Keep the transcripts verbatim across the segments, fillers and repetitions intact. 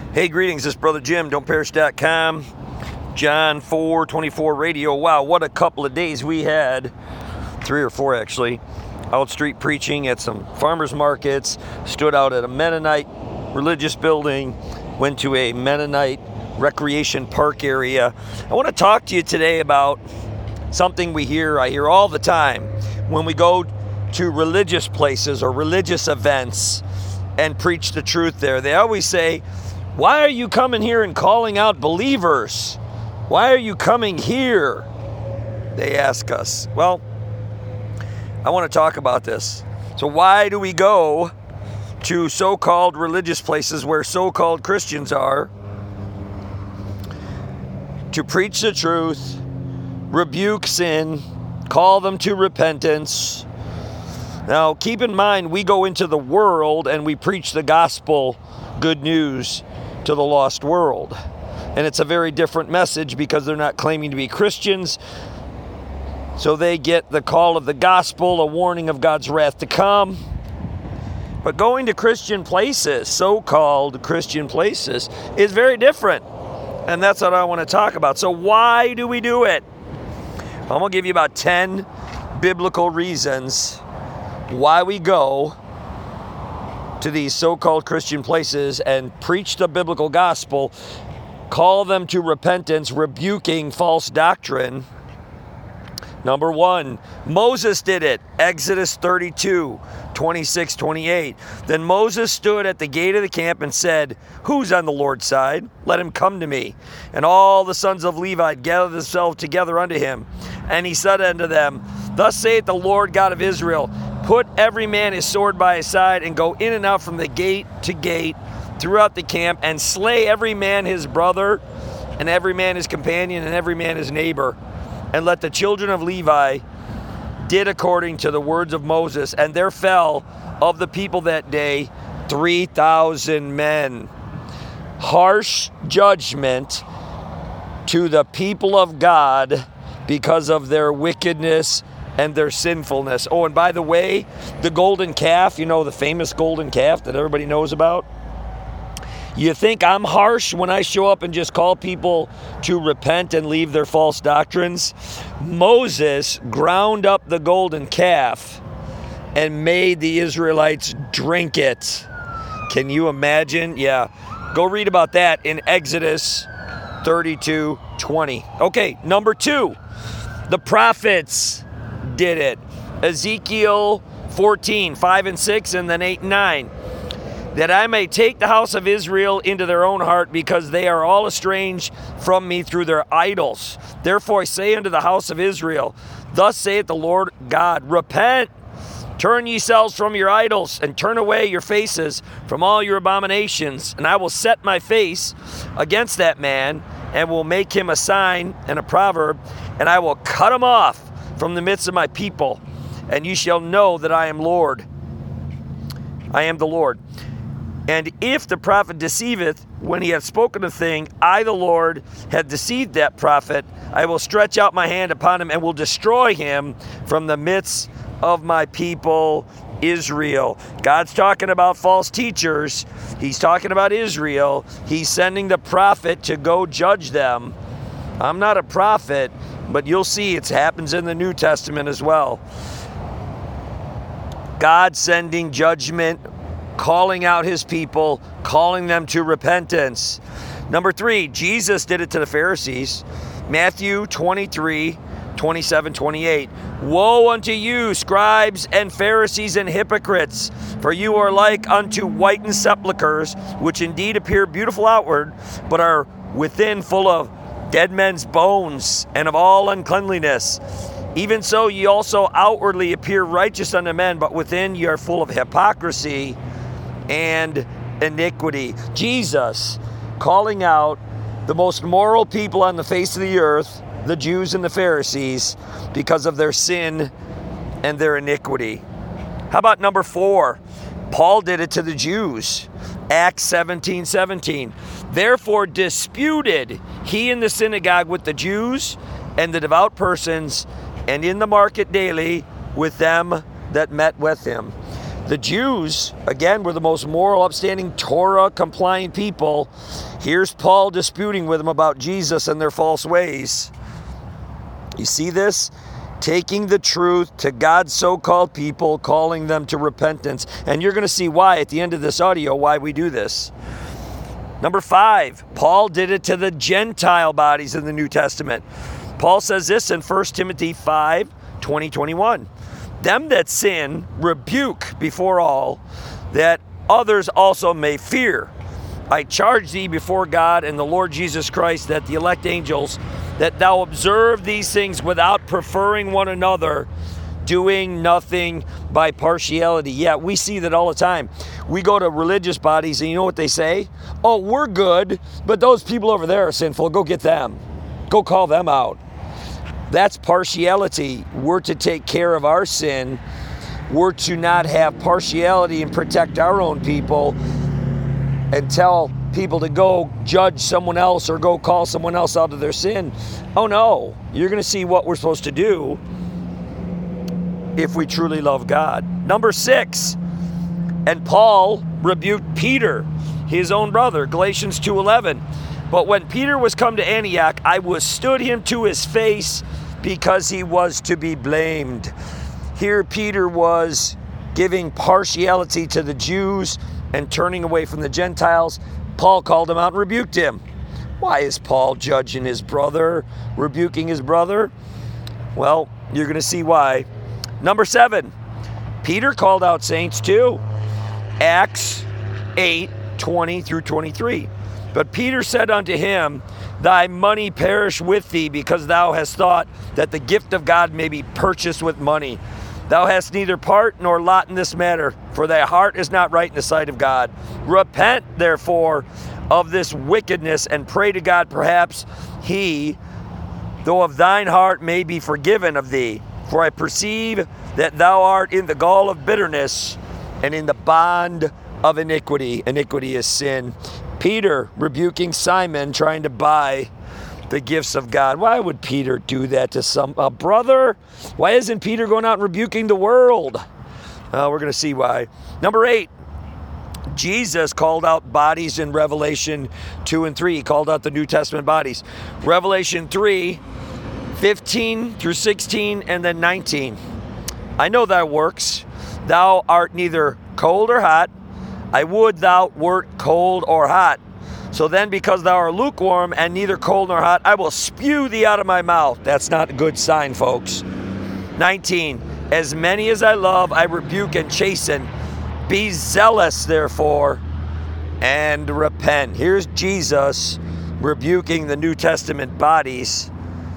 Hey, greetings, this is Brother Jim, don't perish dot com, John four twenty-four radio. Wow, what a couple of days we had, three or four actually, out street preaching at some farmers markets, stood out at a Mennonite religious building, went to a Mennonite recreation park area. I want to talk to you today about something we hear, I hear all the time when we go to religious places or religious events and preach the truth there. They always say, why are you coming here and calling out believers? Why are you coming here? They ask us. Well, I want to talk about this. So why do we go to so-called religious places where so-called Christians are to preach the truth, rebuke sin, call them to repentance? Now, keep in mind, we go into the world and we preach the gospel, good news, to the lost world. And it's a very different message because they're not claiming to be Christians. So they get the call of the gospel, a warning of God's wrath to come. But going to Christian places, so-called Christian places, is very different. And that's what I want to talk about. So why do we do it? I'm going to give you about ten biblical reasons why we go to these so-called Christian places and preach the biblical gospel, call them to repentance, rebuking false doctrine. Number one, Moses did it. Exodus thirty-two, twenty-six, twenty-eight. Then Moses stood at the gate of the camp and said, who's on the Lord's side? Let him come to me. And all the sons of Levi gathered themselves together unto him. And he said unto them, thus saith the Lord God of Israel, put every man his sword by his side, and go in and out from the gate to gate throughout the camp, and slay every man his brother, and every man his companion, and every man his neighbor. And let the children of Levi did according to the words of Moses. And there fell of the people that day three thousand men. Harsh judgment to the people of God because of their wickedness and their sinfulness. Oh, and by the way, the golden calf, you know, the famous golden calf that everybody knows about? You think I'm harsh when I show up and just call people to repent and leave their false doctrines? Moses ground up the golden calf and made the Israelites drink it. Can you imagine? Yeah. Go read about that in Exodus thirty-two, twenty. Okay, number two, the prophets did it. Ezekiel fourteen, five and six, and then eight and nine. That I may take the house of Israel into their own heart, because they are all estranged from me through their idols. Therefore I say unto the house of Israel, thus saith the Lord God, repent, turn ye yourselves from your idols, and turn away your faces from all your abominations, and I will set my face against that man, and will make him a sign and a proverb, and I will cut him off from the midst of my people, and you shall know that I am Lord. I am the Lord. And if the prophet deceiveth when he hath spoken a thing, I, the Lord, have deceived that prophet, I will stretch out my hand upon him and will destroy him from the midst of my people Israel. God's talking about false teachers. He's talking about Israel. He's sending the prophet to go judge them. I'm not a prophet, but you'll see it happens in the New Testament as well. God sending judgment, calling out his people, calling them to repentance. Number three, Jesus did it to the Pharisees. Matthew twenty-three, twenty-seven, twenty-eight. Woe unto you, scribes and Pharisees and hypocrites, for you are like unto whitened sepulchres, which indeed appear beautiful outward, but are within full of dead men's bones and of all uncleanliness. Even so ye also outwardly appear righteous unto men, but within ye are full of hypocrisy and iniquity. Jesus calling out the most moral people on the face of the earth, the Jews and the Pharisees, because of their sin and their iniquity. How about number four? Paul did it to the Jews. Acts seventeen, seventeen. Therefore disputed he in the synagogue with the Jews and the devout persons, and in the market daily with them that met with him. The Jews, again, were the most moral, upstanding, Torah-compliant people. Here's Paul disputing with them about Jesus and their false ways. You see this? Taking the truth to God's so-called people, calling them to repentance. And you're going to see why at the end of this audio, why we do this. Number five, Paul did it to the Gentile bodies in the New Testament. Paul says this in First Timothy five, twenty, twenty-one. Them that sin, rebuke before all, that others also may fear. I charge thee before God and the Lord Jesus Christ, that the elect angels, that thou observe these things without preferring one another, doing nothing by partiality. Yeah, we see that all the time. We go to religious bodies and you know what they say? Oh, we're good, but those people over there are sinful. Go get them. Go call them out. That's partiality. We're to take care of our sin. We're to not have partiality and protect our own people and tell people to go judge someone else or go call someone else out of their sin. Oh no, you're going to see what we're supposed to do if we truly love God. Number six, and Paul rebuked Peter, his own brother, Galatians two eleven. But when Peter was come to Antioch, I withstood him to his face because he was to be blamed. Here Peter was giving partiality to the Jews and turning away from the Gentiles. Paul called him out and rebuked him. Why is Paul judging his brother, rebuking his brother? Well, you're going to see why. Number seven, Peter called out saints too. Acts eight, twenty through twenty-three. But Peter said unto him, thy money perish with thee, because thou hast thought that the gift of God may be purchased with money. Thou hast neither part nor lot in this matter, for thy heart is not right in the sight of God. Repent, therefore, of this wickedness, and pray to God, perhaps he, though of thine heart, may be forgiven of thee. For I perceive that thou art in the gall of bitterness, and in the bond of iniquity. Iniquity is sin. Peter rebuking Simon, trying to buy the gifts of God. Why would Peter do that to some a brother? Why isn't Peter going out and rebuking the world? Uh, we're going to see why. Number eight, Jesus called out bodies in Revelation two and three. He called out the New Testament bodies. Revelation three, fifteen through sixteen, and then nineteen. I know thy works. Thou art neither cold or hot. I would thou wert cold or hot. So then, because thou art lukewarm and neither cold nor hot, I will spew thee out of my mouth. That's not a good sign, folks. nineteen. As many as I love, I rebuke and chasten. Be zealous, therefore, and repent. Here's Jesus rebuking the New Testament bodies.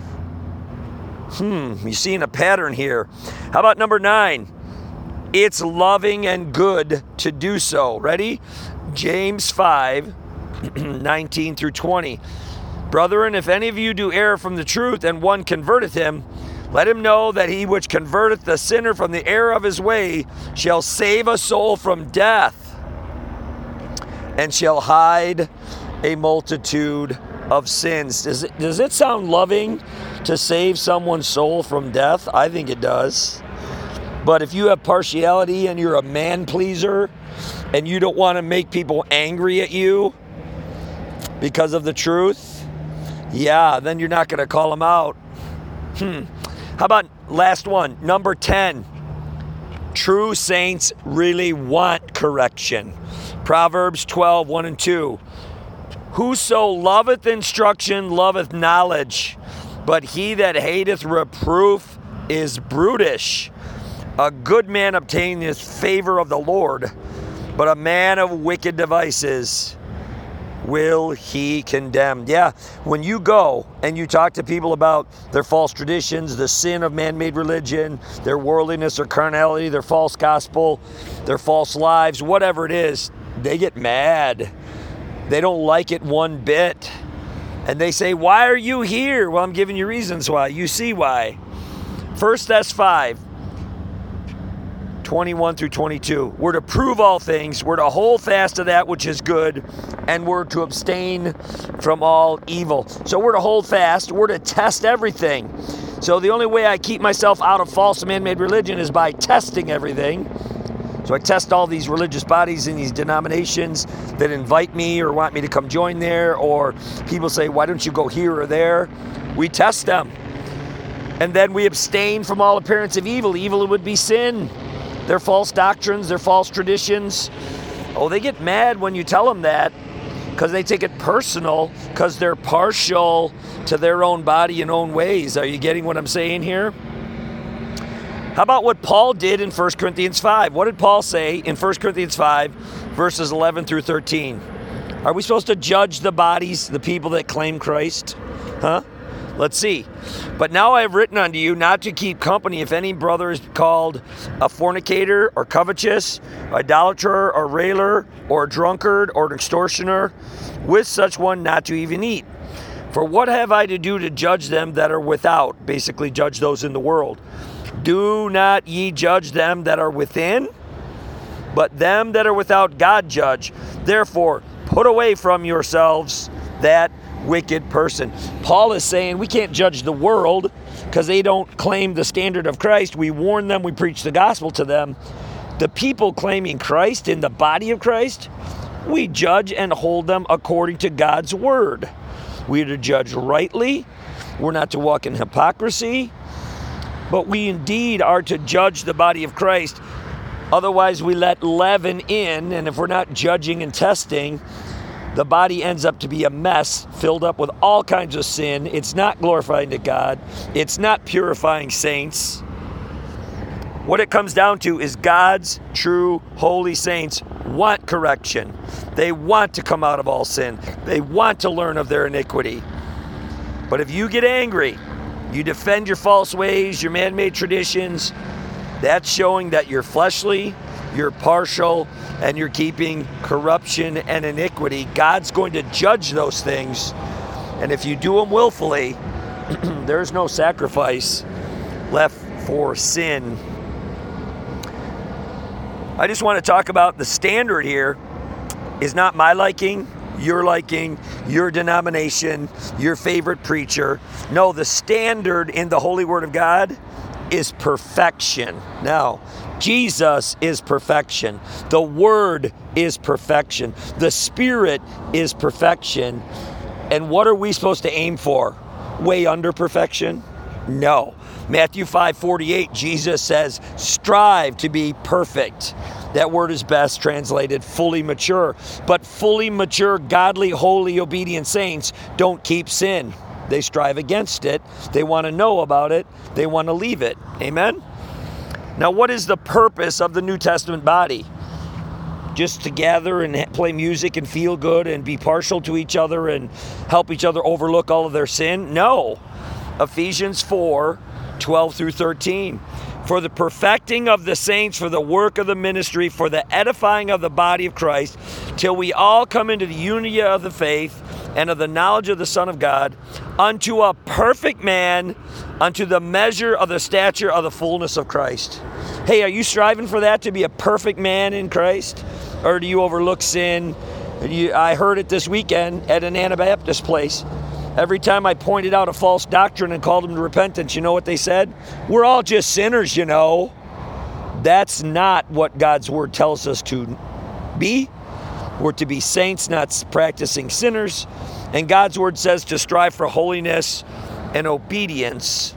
Hmm, you're seeing a pattern here. How about number nine? It's loving and good to do so. Ready? James five, nineteen through twenty. Brethren, if any of you do err from the truth, and one converteth him, let him know that he which converteth the sinner from the error of his way shall save a soul from death, and shall hide a multitude of sins. Does it, does it sound loving to save someone's soul from death? I think it does. But if you have partiality and you're a man pleaser and you don't want to make people angry at you because of the truth, yeah, then you're not going to call them out. Hmm. How about last one, number ten? True saints really want correction. Proverbs twelve, one and two. Whoso loveth instruction loveth knowledge, but he that hateth reproof is brutish. A good man obtaineth favor of the Lord, but a man of wicked devices will he condemn. Yeah, when you go and you talk to people about their false traditions, the sin of man-made religion, their worldliness, their carnality, their false gospel, their false lives, whatever it is, they get mad. They don't like it one bit. And they say, why are you here? Well, I'm giving you reasons why. You see why. First Thess five, twenty-one through twenty-two. We're to prove all things. We're to hold fast to that which is good. And we're to abstain from all evil. So we're to hold fast. We're to test everything. So the only way I keep myself out of false man-made religion is by testing everything. So I test all these religious bodies and these denominations that invite me or want me to come join there, or people say, why don't you go here or there? We test them. And then we abstain from all appearance of evil. Evil would be sin. Their false doctrines, their false traditions. Oh, they get mad when you tell them that because they take it personal because they're partial to their own body and own ways. Are you getting what I'm saying here? How about what Paul did in First Corinthians five? What did Paul say in First Corinthians five, verses eleven through thirteen? Are we supposed to judge the bodies, the people that claim Christ? Huh? Let's see. But now I have written unto you not to keep company if any brother is called a fornicator or covetous, idolater or railer or a drunkard or an extortioner, with such one not to even eat. For what have I to do to judge them that are without? Basically, judge those in the world. Do not ye judge them that are within, but them that are without God judge. Therefore, put away from yourselves that wicked person. Paul is saying we can't judge the world because they don't claim the standard of Christ. We warn them, we preach the gospel to them. The people claiming Christ in the body of Christ, we judge and hold them according to God's word. We are to judge rightly. We're not to walk in hypocrisy. But we indeed are to judge the body of Christ. Otherwise, we let leaven in, and if we're not judging and testing, the body ends up to be a mess, filled up with all kinds of sin. It's not glorifying to God. It's not purifying saints. What it comes down to is God's true holy saints want correction. They want to come out of all sin. They want to learn of their iniquity. But if you get angry, you defend your false ways, your man-made traditions, that's showing that you're fleshly, you're partial, and you're keeping corruption and iniquity. God's going to judge those things. And if you do them willfully, there's no sacrifice left for sin. I just want to talk about the standard here is not my liking, your liking, your denomination, your favorite preacher. No, the standard in the Holy Word of God is perfection. Now, Jesus is perfection. The Word is perfection. The Spirit is perfection. And what are we supposed to aim for? Way under perfection? No. Matthew five forty-eight, Jesus says, strive to be perfect. That word is best translated fully mature. But fully mature, godly, holy, obedient saints don't keep sin. They strive against it. They want to know about it. They want to leave it. Amen? Now, what is the purpose of the New Testament body? Just to gather and play music and feel good and be partial to each other and help each other overlook all of their sin? No. Ephesians four, twelve through thirteen. For the perfecting of the saints, for the work of the ministry, for the edifying of the body of Christ, till we all come into the unity of the faith and of the knowledge of the Son of God, unto a perfect man, unto the measure of the stature of the fullness of Christ. Hey, are you striving for that, to be a perfect man in Christ? Or do you overlook sin? You, I heard it this weekend at an Anabaptist place. Every time I pointed out a false doctrine and called them to repentance, you know what they said? We're all just sinners, you know. That's not what God's word tells us to be. We're to be saints, not practicing sinners. And God's word says to strive for holiness and obedience,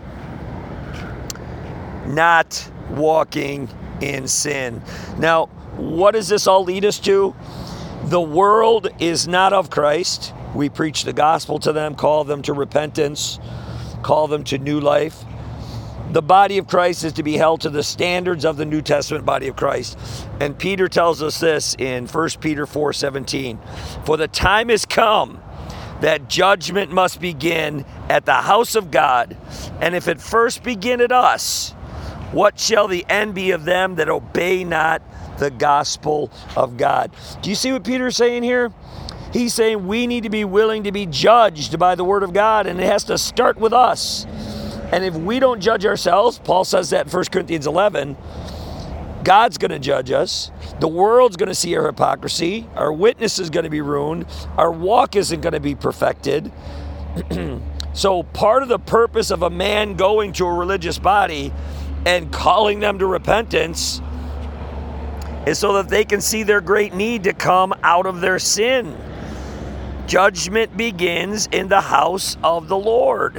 not walking in sin. Now, what does this all lead us to? The world is not of Christ. We preach the gospel to them, call them to repentance, call them to new life. The body of Christ is to be held to the standards of the New Testament body of Christ. And Peter tells us this in First Peter four seventeen. For the time is come that judgment must begin at the house of God. And if it first begin at us, what shall the end be of them that obey not the gospel of God? Do you see what Peter's saying here? He's saying we need to be willing to be judged by the word of God, and it has to start with us. And if we don't judge ourselves, Paul says that in First Corinthians eleven, God's going to judge us. The world's going to see our hypocrisy. Our witness is going to be ruined. Our walk isn't going to be perfected. So part of the purpose of a man going to a religious body and calling them to repentance is so that they can see their great need to come out of their sin. Judgment begins in the house of the Lord.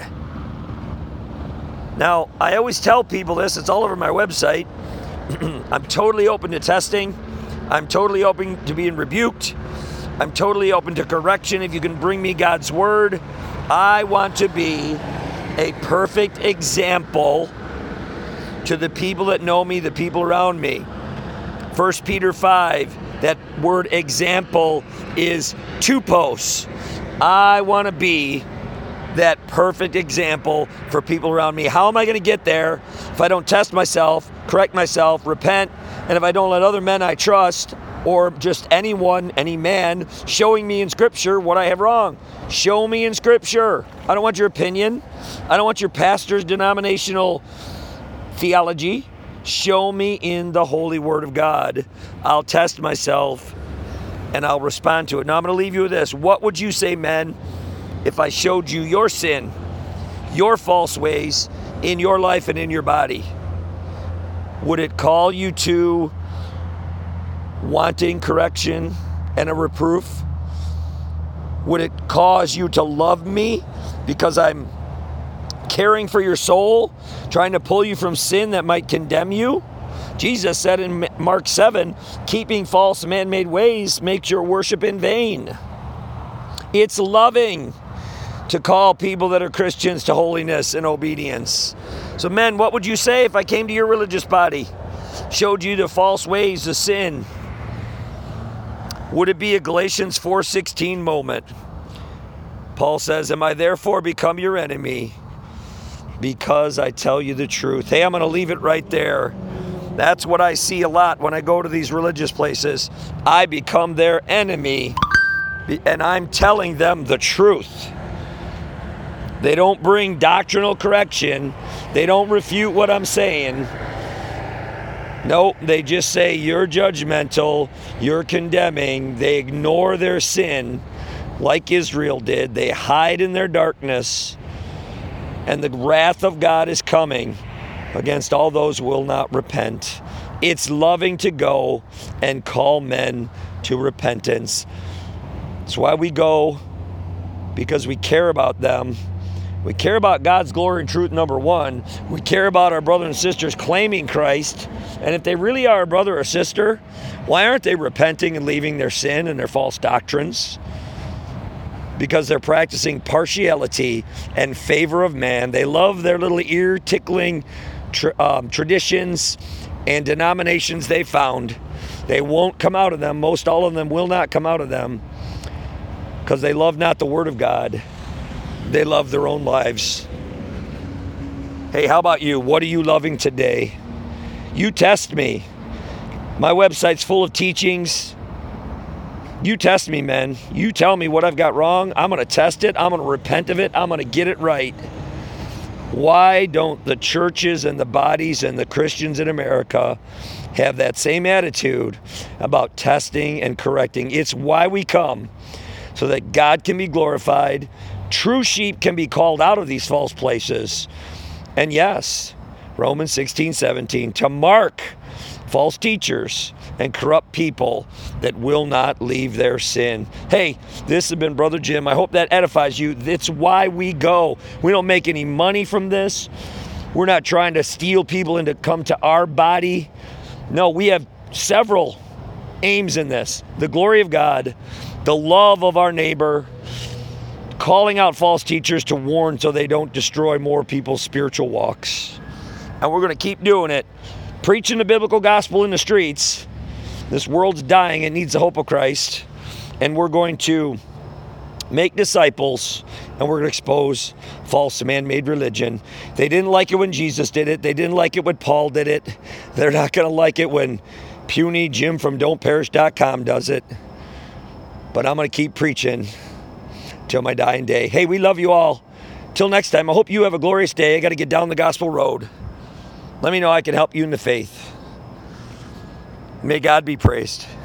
Now, I always tell people this, it's all over my website. I'm totally open to testing. I'm totally open to being rebuked. I'm totally open to correction if you can bring me God's word. I want to be a perfect example to the people that know me, the people around me. First Peter five, that word example is tupos. I want to be that perfect example for people around me. How am I going to get there if I don't test myself, correct myself, repent, and if I don't let other men I trust, or just anyone, any man, showing me in Scripture what I have wrong? Show me in Scripture. I don't want your opinion. I don't want your pastor's denominational theology. Show me in the holy word of God. I'll test myself and I'll respond to it. Now I'm going to leave you with this. What would you say, men, if I showed you your sin, your false ways in your life and in your body? Would it call you to wanting correction and a reproof? Would it cause you to love me because I'm caring for your soul, trying to pull you from sin that might condemn you? Jesus said in Mark seven, keeping false man-made ways makes your worship in vain. It's loving to call people that are Christians to holiness and obedience. So men, what would you say if I came to your religious body, showed you the false ways of sin? Would it be a Galatians four sixteen moment? Paul says, am I therefore become your enemy because I tell you the truth? Hey, I'm going to leave it right there. That's what I see a lot when I go to these religious places. I become their enemy, and I'm telling them the truth. They don't bring doctrinal correction. They don't refute what I'm saying. Nope, they just say you're judgmental, you're condemning. They ignore their sin like Israel did. They hide in their darkness, and the wrath of God is coming against all those who will not repent. It's loving to go and call men to repentance. That's why we go, because we care about them. We care about God's glory and truth, number one. We care about our brothers and sisters claiming Christ. And if they really are a brother or sister, why aren't they repenting and leaving their sin and their false doctrines? Because they're practicing partiality and favor of man. They love their little ear-tickling tra- um, traditions and denominations they found. They won't come out of them. Most all of them will not come out of them because they love not the Word of God. They love their own lives. Hey, how about you? What are you loving today? You test me. My website's full of teachings. You test me, man. You tell me what I've got wrong. I'm going to test it. I'm going to repent of it. I'm going to get it right. Why don't the churches and the bodies and the Christians in America have that same attitude about testing and correcting? It's why we come, so that God can be glorified. True sheep can be called out of these false places. And yes, Romans sixteen seventeen, to mark false teachers and corrupt people that will not leave their sin. Hey, this has been Brother Jim. I hope that edifies you. It's why we go. We don't make any money from this. We're not trying to steal people into come to our body. No, we have several aims in this. The glory of God, the love of our neighbor, calling out false teachers to warn so they don't destroy more people's spiritual walks. And we're going to keep doing it. Preaching the biblical gospel in the streets. This world's dying. It needs the hope of Christ. And we're going to make disciples, and we're going to expose false man-made religion. They didn't like it when Jesus did it. They didn't like it when Paul did it. They're not going to like it when puny Jim from don't perish dot com does it. But I'm going to keep preaching till my dying day. Hey, we love you all. Till next time, I hope you have a glorious day. I got to get down the gospel road. Let me know I can help you in the faith. May God be praised.